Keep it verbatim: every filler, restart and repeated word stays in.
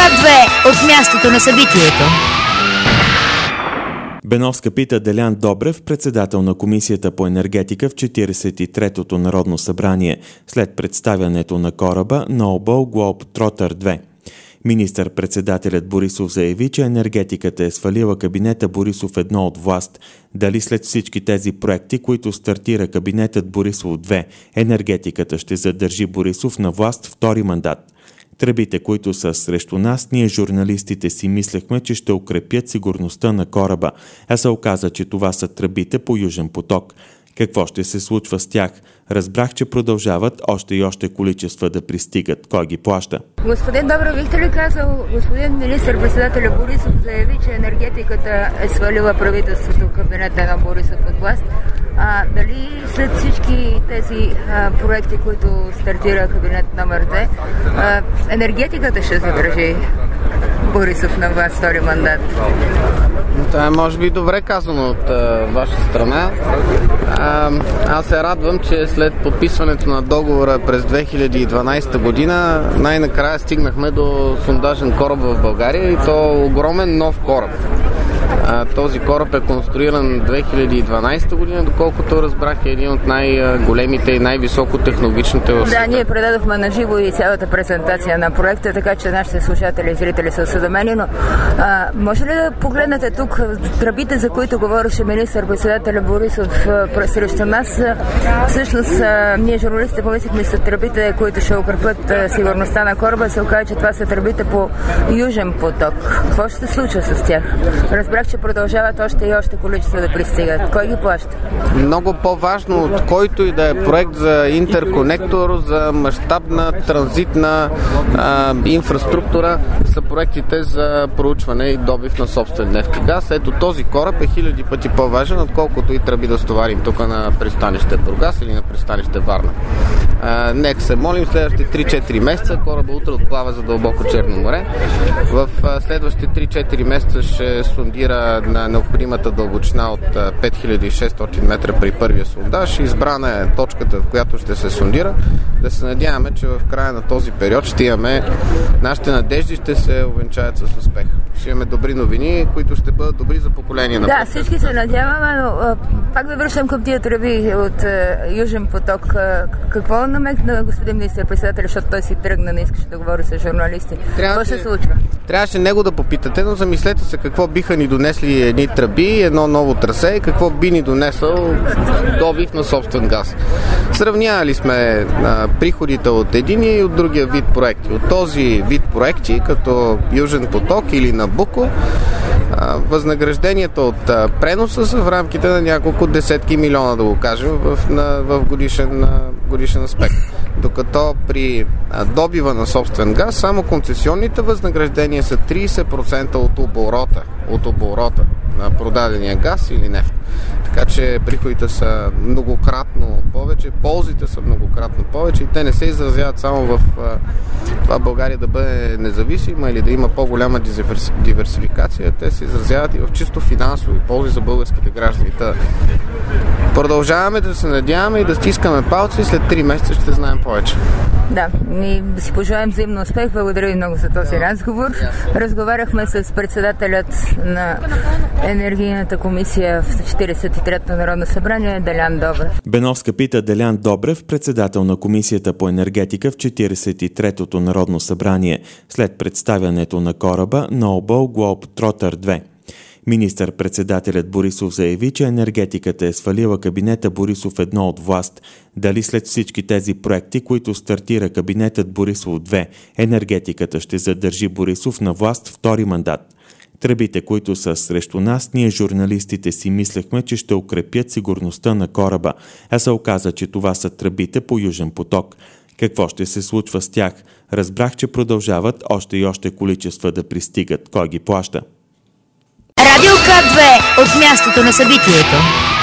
две от мястото на събитието. Беновска пита Делян Добрев, председател на Комисията по енергетика в четиридесет и третото Народно събрание, след представянето на кораба Noble Globetrotter две. Министър-председателят Борисов заяви, че енергетиката е свалила кабинета Борисов едно от власт. Дали след всички тези проекти, които стартира кабинетът Борисов две, енергетиката ще задържи Борисов на власт втори мандат? Тръбите, които са срещу нас, ние журналистите си мислехме, че ще укрепят сигурността на кораба, а се оказа, че това са тръбите по Южен поток. Какво ще се случва с тях? Разбрах, че продължават още и още количества да пристигат. Кой ги плаща? Господин Добрев, бихте ли казал, господин министър-председателя Борисов заяви, че енергетиката е свалила правителството, кабинета на Борисов от власт. А, дали след всички тези а, проекти, които стартира кабинет номер две, а, енергетиката ще задържи Борисов на власт втори мандат? Това е може би добре казано от а, ваша страна. А, аз се радвам, че след подписването на договора през две хиляди и дванадесета година най-накрая стигнахме до сондажен кораб в България, и то огромен нов кораб. А, този кораб е конструиран две хиляди и дванадесета година, доколкото разбрах, е един от най-големите и най-високотехнологичните в света. Да, ние предадохме на живо и цялата презентация на проекта, така че нашите слушатели и зрители са осведомени, но а, може ли да погледнете тук тръбите, за които говореше министър-председателя Борисов а, срещу нас? А, всъщност, а, ние журналистите помислихме са тръбите, които ще укрепят а, сигурността на кораба, се оказа, че това са тръбите по Южен поток. Какво ще се случва с тях? Разбрах, че продължават още и още количества да пристигат. Кой ги плаща? Много по-важно от който и да е проект за интерконектор, за мащабна транзитна а, инфраструктура, са проектите за проучване и добив на собствен нефт и газ. Ето този кораб е хиляди пъти по-важен, отколкото и тръби да стоварим тук на пристанище Бургас или на пристанище Варна. А, нека се молим, следващите три-четири месеца кораба утре отплава за дълбоко Черно море. В а, следващите три-четири месеца ще сондира на необходимата дълбочина от пет хиляди и шестстотин метра при първия сондаж. Избрана е точката, в която ще се сондира. Да се надяваме, че в края на този период ще имаме, нашите надежди ще се увенчаят с успех. Ще имаме добри новини, които ще бъдат добри за поколение на Да, всички се надяваме, но а, пак да връщам към тия тръби от а, Южен поток. А, какво намекна господин министър-председател, защото той си тръгна, не искаше да говори с журналисти? Какво се случва? Трябваше него да попитате, но замислете се какво биха ни донесли едни тръби, едно ново трасе и какво би ни донесъл добив на собствен газ. Сравнявали сме а, приходите от единия и от другия вид проекти. От този вид проекти, като Южен поток или Набуко, а, възнаграждението от а, преноса са в рамките на няколко десетки милиона, да го кажем, в, на, в годишен, на, годишен аспект. Докато при а, добива на собствен газ, само концесионните възнаграждения са тридесет процента от оборота, от оборота на продадения газ или нефт. Така че приходите са многократно повече, ползите са многократно повече и те не се изразяват само в а, това България да бъде независима или да има по-голяма диверсификация, те се изразяват и в чисто финансови ползи за българските граждани. Та, продължаваме да се надяваме и да стискаме палци и след три месеца ще знаем повече. Да, и да си пожелаем взаимно успех. Благодаря ви много за този разговор. Разговаряхме с председателят на Енергийната комисия в четиридесет и третото Народно събрание Делян Добрев. Беновска пита Делян Добрев, председател на Комисията по енергетика в четиридесет и третото Народно събрание, след представянето на кораба Noble Globetrotter две. Министър-председателят Борисов заяви, че енергетиката е свалила кабинета Борисов едно от власт. Дали след всички тези проекти, които стартира кабинетът Борисов две, енергетиката ще задържи Борисов на власт втори мандат? Тръбите, които са срещу нас, ние журналистите си мислехме, че ще укрепят сигурността на кораба, а се оказа, че това са тръбите по Южен поток. Какво ще се случва с тях? Разбрах, че продължават още и още количества да пристигат. Кой ги плаща? Радио К две от мястото на събитието.